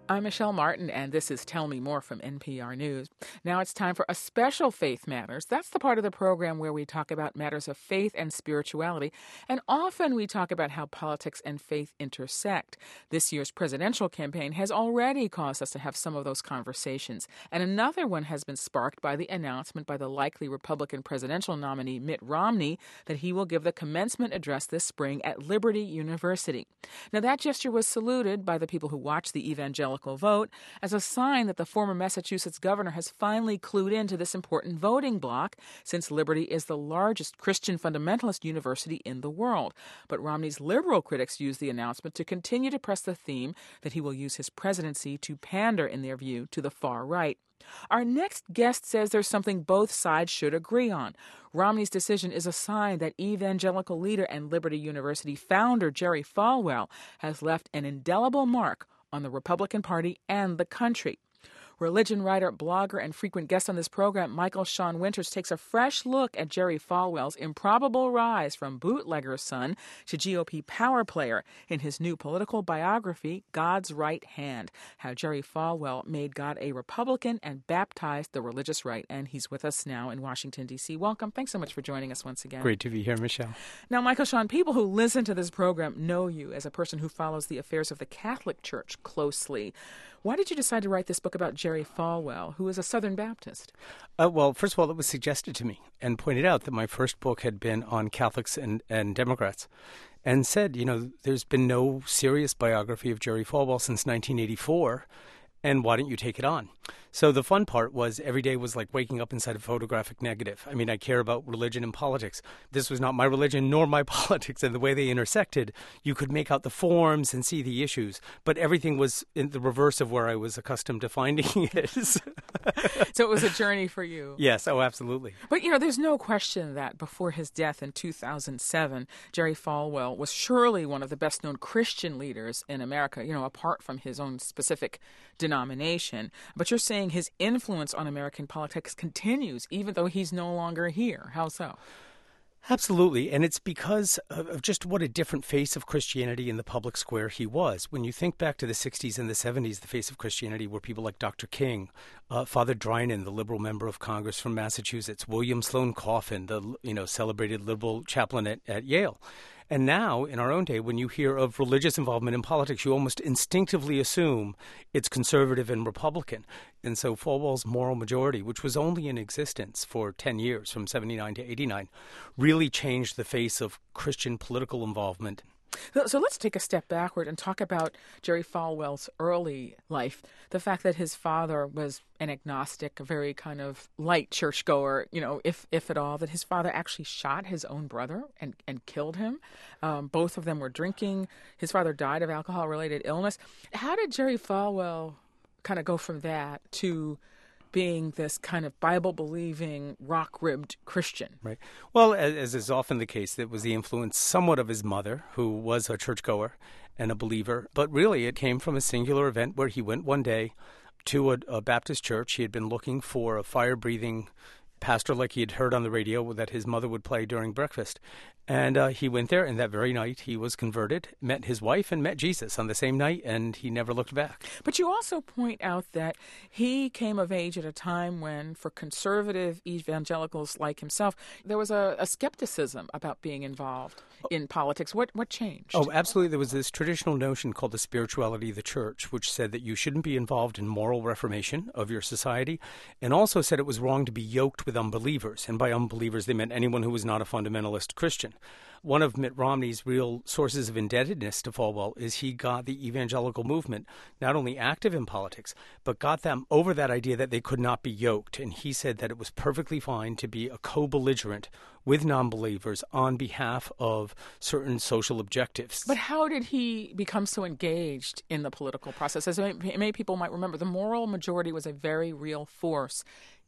I'm Michelle Martin, and this is Tell Me More from NPR News. Now it's time for a special Faith Matters. That's the part of the program where we talk about matters of faith and spirituality, and often we talk about how politics and faith intersect. This year's presidential campaign has already caused us to have some of those conversations, and another one has been sparked by the announcement by the likely Republican presidential nominee Mitt Romney that he will give the commencement address this spring at Liberty University. Now that gesture was saluted by the people who watched the evangelical vote as a sign that the former Massachusetts governor has finally clued into this important voting bloc, since Liberty is the largest Christian fundamentalist university in the world. But Romney's liberal critics use the announcement to continue to press the theme that he will use his presidency to pander, in their view, to the far right. Our next guest says there's something both sides should agree on. Romney's decision is a sign that evangelical leader and Liberty University founder Jerry Falwell has left an indelible mark on the Republican Party and the country. Religion writer, blogger, and frequent guest on this program, Michael Sean Winters, takes a fresh look at Jerry Falwell's improbable rise from bootlegger's son to GOP power player in his new political biography, God's Right Hand, how Jerry Falwell made God a Republican and baptized the religious right. And he's with us now in Washington, D.C. Welcome. Thanks so much for joining us once again. Great to be here, Michelle. Now, Michael Sean, people who listen to this program know you as a person who follows the affairs of the Catholic Church closely. Why did you decide to write this book about Jerry Falwell, who is a Southern Baptist? Well, first of all, it was suggested to me and pointed out that my first book had been on Catholics and Democrats, and said, there's been no serious biography of Jerry Falwell since 1984, and why don't you take it on? So the fun part was every day was like waking up inside a photographic negative. I mean, I care about religion and politics. This was not my religion nor my politics, and the way they intersected, you could make out the forms and see the issues, but everything was in the reverse of where I was accustomed to finding it. So it was a journey for you. Yes, oh, absolutely. But, there's no question that before his death in 2007, Jerry Falwell was surely one of the best-known Christian leaders in America, apart from his own specific denomination. But you're saying his influence on American politics continues, even though he's no longer here. How so? Absolutely. And it's because of just what a different face of Christianity in the public square he was. When you think back to the 60s and the 70s, the face of Christianity were people like Dr. King, Father Drinan, the liberal member of Congress from Massachusetts, William Sloane Coffin, the celebrated liberal chaplain at Yale. And now, in our own day, when you hear of religious involvement in politics, you almost instinctively assume it's conservative and Republican. And so Falwell's moral majority, which was only in existence for 10 years, from 79 to 89, really changed the face of Christian political involvement. So let's take a step backward and talk about Jerry Falwell's early life. The fact that his father was an agnostic, a very kind of light churchgoer, if at all, that his father actually shot his own brother and killed him. Both of them were drinking. His father died of alcohol-related illness. How did Jerry Falwell kind of go from that to being this kind of Bible-believing, rock-ribbed Christian? Right. Well, as is often the case, it was the influence somewhat of his mother, who was a churchgoer and a believer. But really, it came from a singular event where he went one day to a Baptist church. He had been looking for a fire-breathing pastor like he had heard on the radio that his mother would play during breakfast. And he went there, and that very night he was converted, met his wife, and met Jesus on the same night, and he never looked back. But you also point out that he came of age at a time when, for conservative evangelicals like himself, there was a skepticism about being involved in politics. What changed? Oh, absolutely. There was this traditional notion called the spirituality of the church, which said that you shouldn't be involved in moral reformation of your society, and also said it was wrong to be yoked with unbelievers. And by unbelievers, they meant anyone who was not a fundamentalist Christian. One of Mitt Romney's real sources of indebtedness to Falwell is he got the evangelical movement not only active in politics, but got them over that idea that they could not be yoked. And he said that it was perfectly fine to be a co-belligerent with non-believers on behalf of certain social objectives. But how did he become so engaged in the political process? As many people might remember, the moral majority was a very real force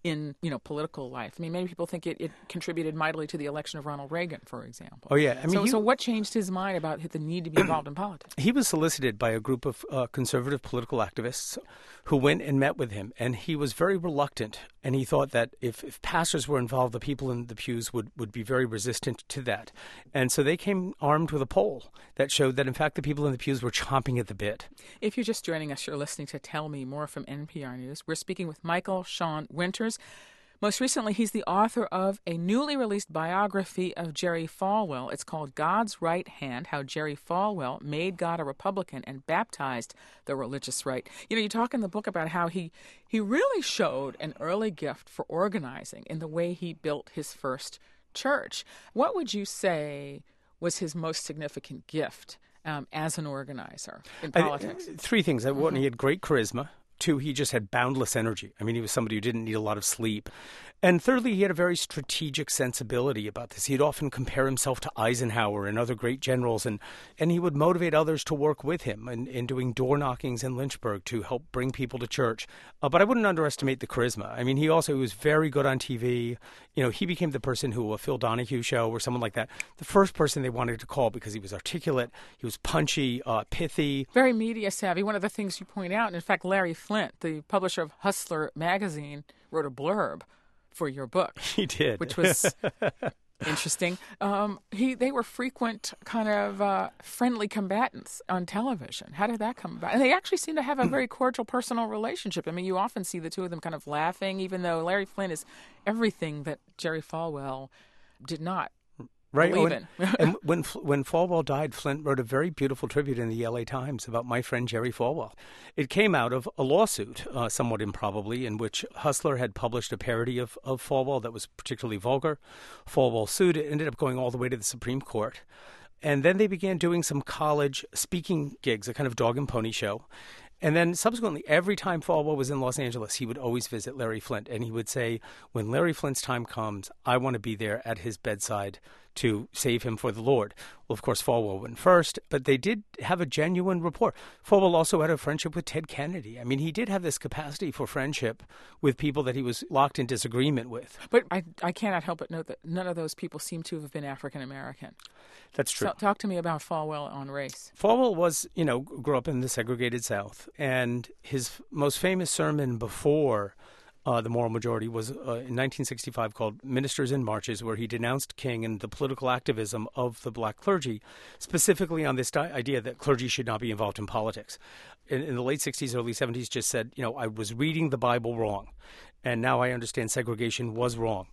in, political life. I mean, many people think it contributed mightily to the election of Ronald Reagan, for example. Oh, yeah. I mean, so what changed his mind about the need to be involved in politics? He was solicited by a group of conservative political activists who went and met with him, and he was very reluctant. And he thought that if pastors were involved, the people in the pews would be very resistant to that. And so they came armed with a poll that showed that, in fact, the people in the pews were chomping at the bit. If you're just joining us, you're listening to Tell Me More from NPR News. We're speaking with Michael Sean Winters. Most recently, he's the author of a newly released biography of Jerry Falwell. It's called God's Right Hand, How Jerry Falwell Made God a Republican and Baptized the Religious Right. You talk in the book about how he really showed an early gift for organizing in the way he built his first church. What would you say was his most significant gift as an organizer in politics? Three things. One, he had great charisma. Two, he just had boundless energy. I mean, he was somebody who didn't need a lot of sleep. And thirdly, he had a very strategic sensibility about this. He'd often compare himself to Eisenhower and other great generals, and he would motivate others to work with him in doing door knockings in Lynchburg to help bring people to church. But I wouldn't underestimate the charisma. I mean, he was very good on TV. He became the person who, a Phil Donahue show or someone like that, the first person they wanted to call because he was articulate, he was punchy, pithy. Very media savvy. One of the things you point out, and in fact, Larry Flint, the publisher of Hustler magazine, wrote a blurb for your book. He did. Which was interesting. They were frequent kind of friendly combatants on television. How did that come about? And they actually seem to have a very cordial personal relationship. I mean, you often see the two of them kind of laughing, even though Larry Flint is everything that Jerry Falwell did not. Right. And when Falwell died, Flint wrote a very beautiful tribute in the LA Times about my friend Jerry Falwell. It came out of a lawsuit, somewhat improbably, in which Hustler had published a parody of Falwell that was particularly vulgar. Falwell sued. It ended up going all the way to the Supreme Court. And then they began doing some college speaking gigs, a kind of dog and pony show. And then subsequently, every time Falwell was in Los Angeles, he would always visit Larry Flint. And he would say, when Larry Flint's time comes, I want to be there at his bedside to save him for the Lord. Well, of course, Falwell went first, but they did have a genuine rapport. Falwell also had a friendship with Ted Kennedy. I mean, he did have this capacity for friendship with people that he was locked in disagreement with. But I cannot help but note that none of those people seem to have been African American. That's true. So talk to me about Falwell on race. Falwell was, grew up in the segregated South, and his most famous sermon before the moral majority was in 1965 called Ministers and Marches, where he denounced King and the political activism of the black clergy, specifically on this idea that clergy should not be involved in politics. In the late 60s, early 70s, just said, I was reading the Bible wrong, and now I understand segregation was wrong.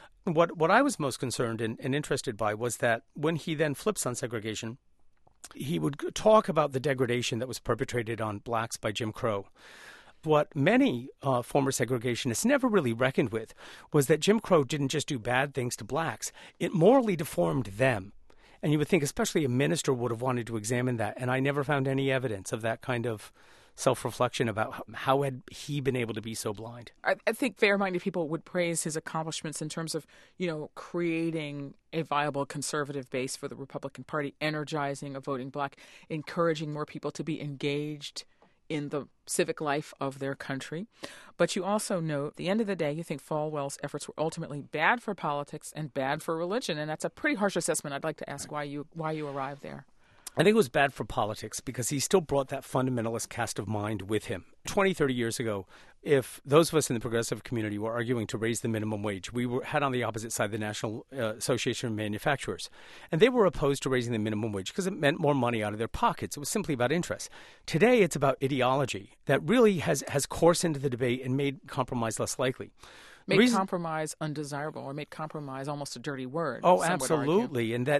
What I was most concerned and interested by was that when he then flips on segregation, he would talk about the degradation that was perpetrated on blacks by Jim Crow. What many former segregationists never really reckoned with was that Jim Crow didn't just do bad things to blacks. It morally deformed them. And you would think especially a minister would have wanted to examine that. And I never found any evidence of that kind of self-reflection about how had he been able to be so blind. I think fair-minded people would praise his accomplishments in terms of, creating a viable conservative base for the Republican Party, energizing a voting bloc, encouraging more people to be engaged in the civic life of their country. But you also note, at the end of the day, you think Falwell's efforts were ultimately bad for politics and bad for religion, and that's a pretty harsh assessment. I'd like to ask why you arrived there. I think it was bad for politics because he still brought that fundamentalist cast of mind with him. 20, 30 years ago, if those of us in the progressive community were arguing to raise the minimum wage, we had on the opposite side the National Association of Manufacturers. And they were opposed to raising the minimum wage because it meant more money out of their pockets. It was simply about interest. Today, it's about ideology that really has coursed into the debate and made compromise less likely. Made compromise undesirable, or made compromise almost a dirty word. Oh, absolutely, and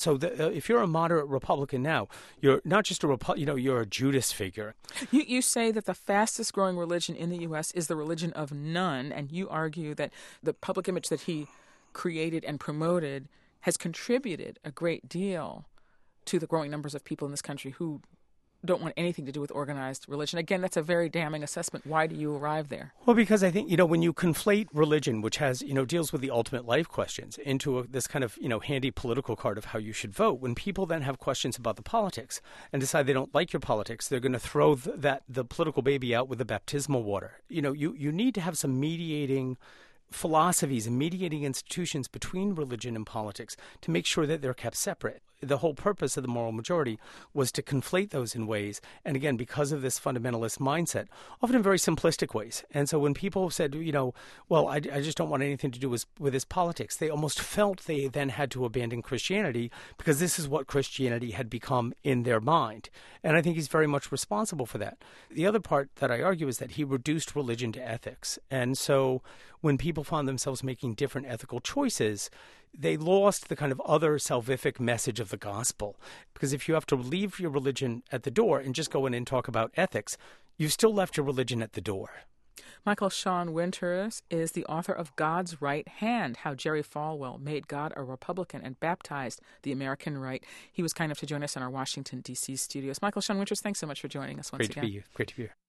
if you're a moderate Republican now, you're not just you're a Judas figure. You say that the fastest growing religion in the U.S. is the religion of none, and you argue that the public image that he created and promoted has contributed a great deal to the growing numbers of people in this country who don't want anything to do with organized religion. Again, that's a very damning assessment. Why do you arrive there? Well, because I think, when you conflate religion, which has, deals with the ultimate life questions, into this kind of, handy political card of how you should vote, when people then have questions about the politics and decide they don't like your politics, they're going to throw the political baby out with the baptismal water. You need to have some mediating philosophies and mediating institutions between religion and politics to make sure that they're kept separate. The whole purpose of the moral majority was to conflate those in ways, and again, because of this fundamentalist mindset, often in very simplistic ways. And so when people said, well, I just don't want anything to do with this politics, they almost felt they then had to abandon Christianity because this is what Christianity had become in their mind. And I think he's very much responsible for that. The other part that I argue is that he reduced religion to ethics. And so when people found themselves making different ethical choices, they lost the kind of other salvific message of the gospel. Because if you have to leave your religion at the door and just go in and talk about ethics, you've still left your religion at the door. Michael Sean Winters is the author of God's Right Hand, How Jerry Falwell Made God a Republican and Baptized the American Right. He was kind enough to join us in our Washington, D.C. studios. Michael Sean Winters, thanks so much for joining us once again. Great to be here.